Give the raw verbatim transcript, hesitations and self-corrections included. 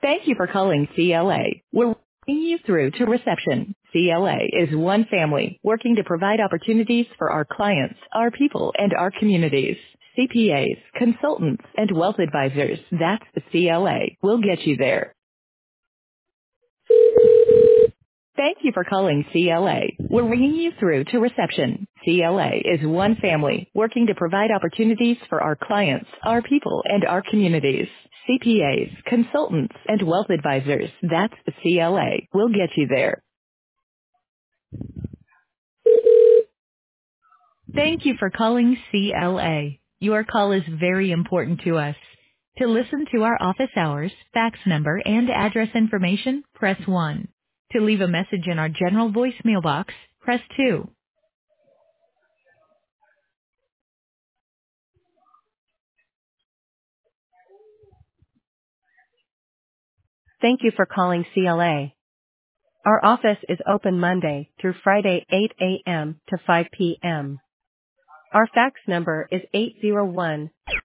Thank you for calling C L A. We're bringing you through to reception. C L A is one family working to provide opportunities for our clients, our people, and our communities. C P As, consultants, and wealth advisors. That's the C L A. We'll get you there. Thank you for calling C L A. We're ringing you through to reception. C L A is one family working to provide opportunities for our clients, our people, and our communities. C P As, consultants, and wealth advisors. That's the C L A. We'll get you there. Thank you for calling C L A. Your call is very important to us. To listen to our office hours, fax number, and address information, press one. To leave a message in our general voicemail box, press two. Thank you for calling C L A. Our office is open Monday through Friday eight a m to five p m Our fax number is eight zero one